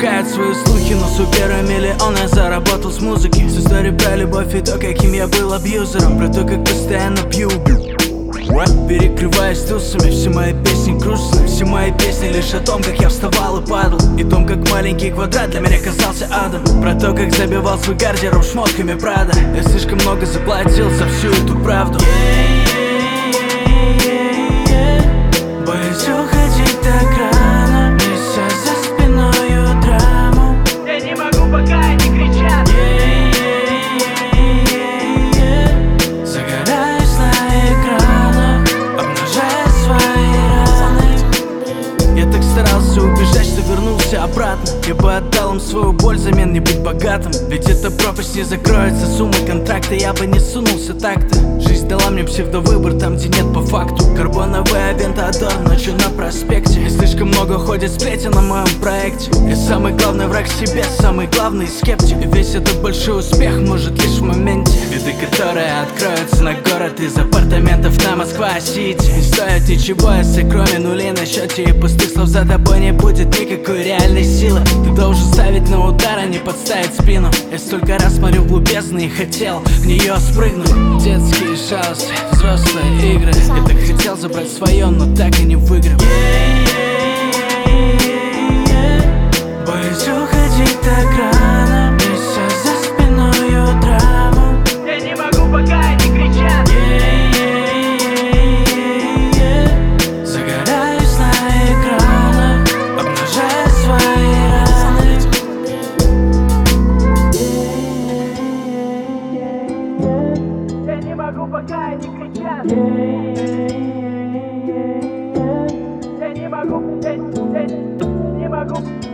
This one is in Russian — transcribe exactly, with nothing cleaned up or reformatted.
пускают свои слухи, но свой первый миллион я заработал с музыки. С истории про любовь и то, каким я был абьюзером, про то, как постоянно пью, перекрываясь тусами. Все мои песни грустные, все мои песни лишь о том, как я вставал и падал, и том, как маленький квадрат для меня казался адом. Про то, как забивал свой гардероб шмотками Прада. Я слишком много заплатил за всю эту правду. Боюсь уходить так рано, неся за спиною драму. Я не могу, пока они кричат. Загораюсь на экранах, обнажая свои раны. Я так старался убежать, что вернулся обратно. Я бы отдал им свою боль взамен не быть богатым. Ведь эта пропасть не закроется суммой контракта. Я бы не сунулся так-то. Жизнь дала мне псевдовыбор там, где нет по факту. Карбоновый Авентадор ночью на проспекте. И слишком много ходит сплетен на моем проекте. Я самый главный враг себе, самый главный скептик. И весь этот большой успех может лишь в моменте. Виды, которые откроются на город из апартаментов на Москва-Сити. Не стоит ничего, если кроме нулей на счете и пустых слов за тобой не будет никакой реальной силы. Ты должен ставить на удар, а не подставить спину. Я столько раз смотрю в глубезный и хотел в нее спрыгнуть. Детские шалости, взрослые игры. Я так хотел забрать свое, но так и не выиграл. Боюсь уходить так рано, неся за спиною драму. Я не могу, пока они кричат. Загораюсь на экранах, обнажая свои раны. Я не могу, пока они кричат. Я не могу, я, я не могу.